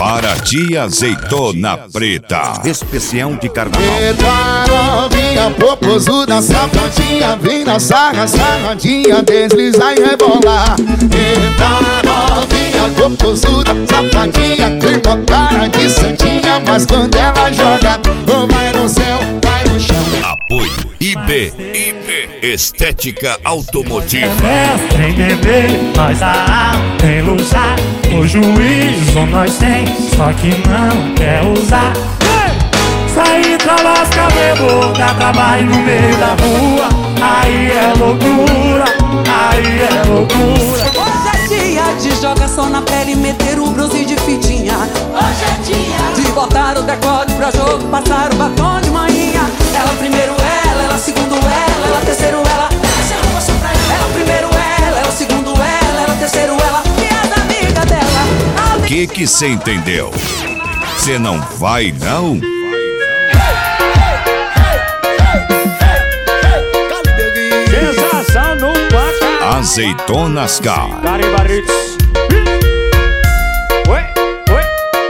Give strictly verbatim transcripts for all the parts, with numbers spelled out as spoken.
Paraty Azeitona Preta, especial de carnaval. Eita novinha, popozuda, safadinha, vem na sarra, sarradinha, desliza e rebolar. Eita novinha, popozuda, safadinha, tem uma cara de santinha, mas quando ela joga, ou vai no céu, vai no chão. Apoio I B, I B Estética Automotiva. Mestre em beber, nós dá, tem luxar, o juízo nós tem, só que não quer usar. Sair pra lascar, boca, trabalho no meio da rua, aí é loucura, aí é loucura. Hoje é dia de jogação na pele, meter um bronze de fitinha. Hoje é dia de botar o decote pra jogo, passar o batom de manhinha. Ela primeiro ela, ela segundo ela, ela terceiro ela. Ela primeiro ela, ela segundo ela, ela terceiro ela. E as amigas dela. O que que cê entendeu? Cê não vai não? Sensação no placar. Azeitonas Car. Garibarits. Oi, oi.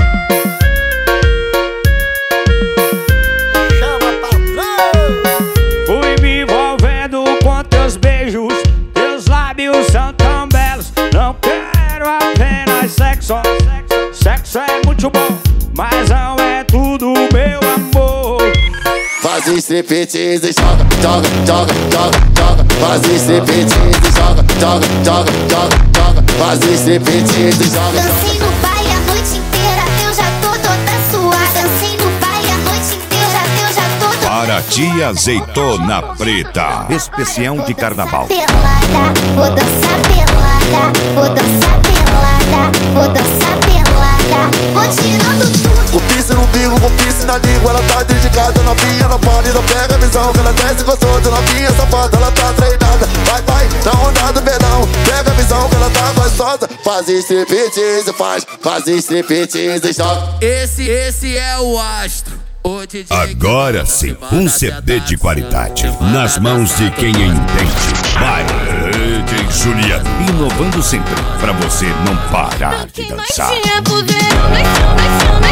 Chama patrão. Fui me envolvendo com teus beijos, teus lábios são tão belos. Não quero apenas sexo, sexo é muito bom, mas não é tudo, meu amor. Faz striptease e joga, joga, joga, joga, joga. Faz striptease e joga, joga, joga, joga, joga. Faz striptease e joga. Dancei no baile a noite inteira, eu já tô toda suada. Dancei no baile a noite inteira, eu já tô toda Paraty Azeitona Preta, especial de carnaval. pelada. Vou dançar pelada, vou dançar pelada, vou dançar pelada. Vou tirando tudo. Com piercing no bico, com piercing na língua. Ela tá dedicada, novinha, não pode, não pega a visão. Que ela desce gostosa, novinha, safada, ela tá treinada. Vai, vai, na onda do verão, pega a visão que ela tá gostosa. Faz striptease, faz, faz striptease e joga. Esse, esse é o astro. O D J Agora sim, um C D de qualidade nas mãos de quem entende. Vai, D J Juliano, inovando sempre pra você não parar de dançar. Noite é pro verão, vai, vai, vai.